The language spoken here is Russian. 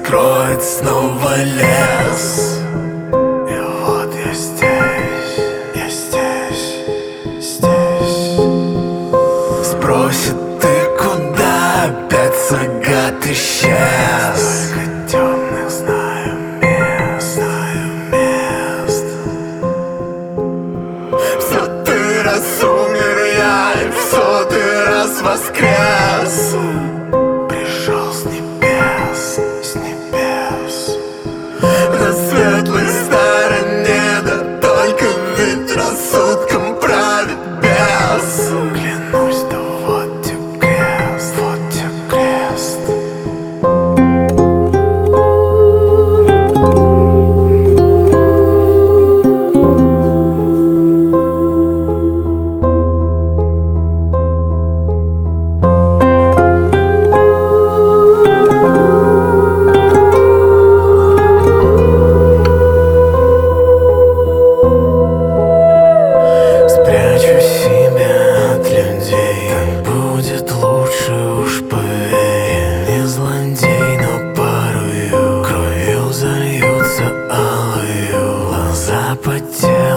скроет снова лес. И вот я здесь, я здесь. Спросит, ты куда? Опять Сагат исчез. Столько темных знаю мест. В сотый раз умер я, и в сотый раз воскрес. Пришел с небес, на светлой стороне, да только ведь рассудком правит бес. Клянусь, да вот тебе крест, вот тебе крест. Спрячу себя от людей, так будет лучше, уж поверь. Не злодей, но порою кровью зальются алою. Глаза потемнеют.